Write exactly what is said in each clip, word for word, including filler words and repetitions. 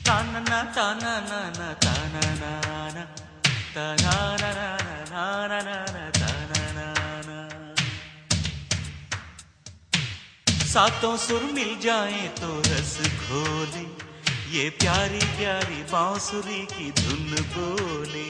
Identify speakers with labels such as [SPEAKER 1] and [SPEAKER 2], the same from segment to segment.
[SPEAKER 1] ताना ना ताना ना ना ताना ना ना ताना ना ना ना ना ना ना ताना ना ना। सातों सुर मिल जाएं तो रस घोले, ये प्यारी प्यारी बांसुरी की धुन बोले।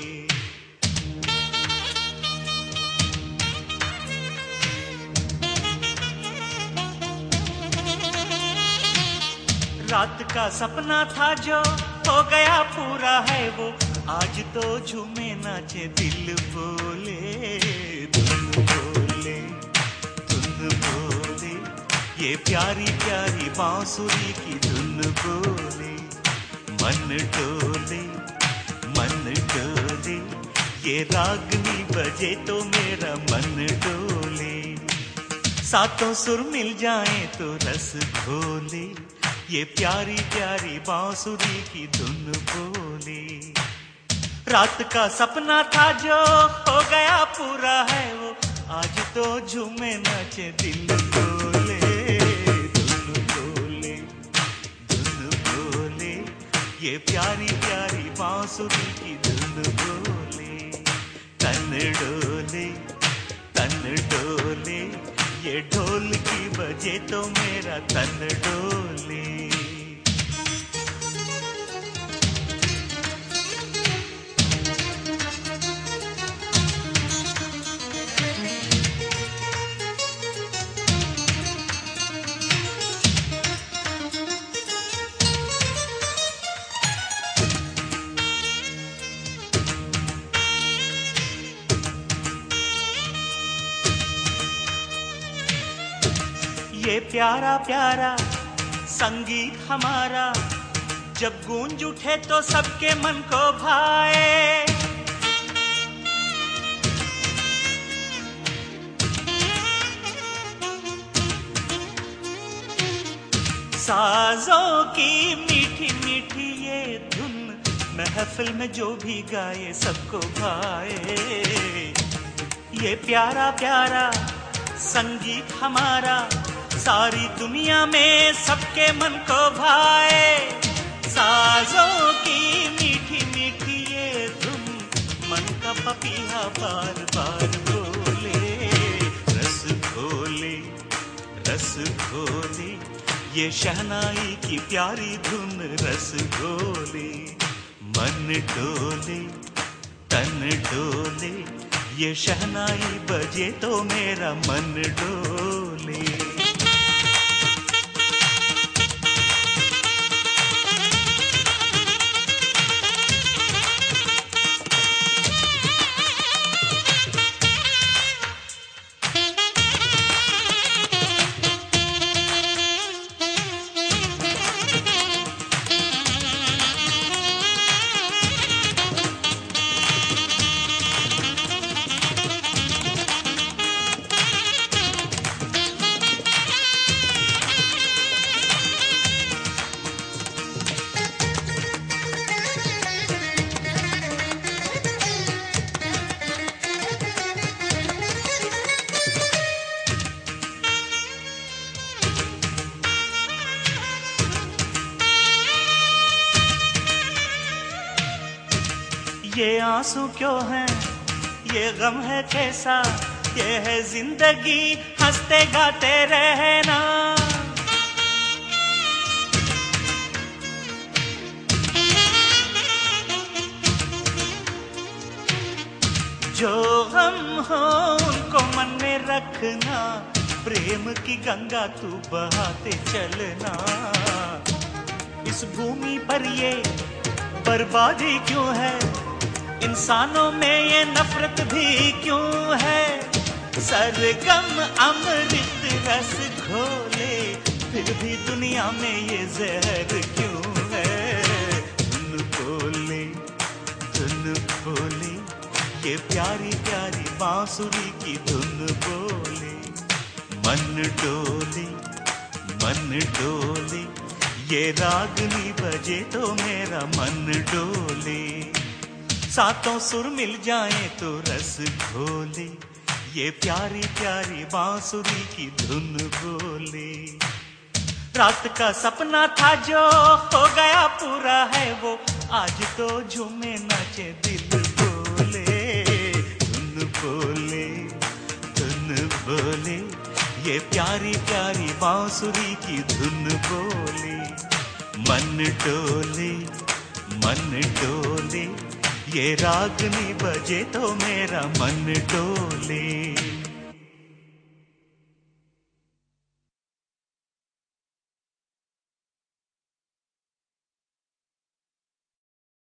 [SPEAKER 1] रात का सपना था जो हो गया पूरा है वो, आज तो झूमे नाचे दिल बोले। धुन बोले धुन बोले, ये प्यारी प्यारी बांसुरी की धुन बोले। मन डोले मन डोले, ये रागनी बजे तो मेरा मन डोले। सातों सुर मिल जाएं तो रस घोले, ये प्यारी प्यारी बांसुरी की धुन बोले। रात का सपना था जो हो गया पूरा है वो, आज तो झूमे नाचे दिल बोले। धुन बोले धुन बोले, ये प्यारी प्यारी बांसुरी की धुन बोले। तन डोले तन डोले, ये ढोल की बजे तो मेरा तन डोले। ये प्यारा प्यारा संगीत हमारा, जब गूंज उठे तो सबके मन को भाए। साजों की मीठी मीठी ये धुन, महफिल में जो भी गाए सबको भाए। ये प्यारा प्यारा संगीत हमारा, सारी दुनिया में सबके मन को भाए। साजों की मीठी मीठी ये धुन, मन का पपीहा बार बार बोले। रस घोले रस घोले, ये शहनाई की प्यारी धुन रस घोले। मन डोले तन डोले, ये शहनाई बजे तो मेरा मन डोले। ये आंसू क्यों हैं, ये गम है कैसा, ये है जिंदगी हंसते गाते रहना। जो गम हो उनको मन में रखना, प्रेम की गंगा तू बहाते चलना। इस भूमि पर ये बर्बादी क्यों है, इंसानों में ये नफरत भी क्यों है। सरगम अमृत रस घोले, फिर भी दुनिया में ये जहर क्यों है। धुन बोले धुन बोले, ये प्यारी प्यारी बांसुरी की धुन बोले। मन डोले मन डोले, ये रागनी बजे तो मेरा मन डोले। सातों सुर मिल जाएं तो रस घोले, ये प्यारी प्यारी बांसुरी की धुन बोले। रात का सपना था जो हो गया पूरा है वो, आज तो झूमे नाचे दिल बोले, धुन बोले, धुन बोले, ये प्यारी प्यारी बांसुरी की धुन बोले। मन डोले, मन डोले, ये रागनी बजे तो मेरा मन डोले।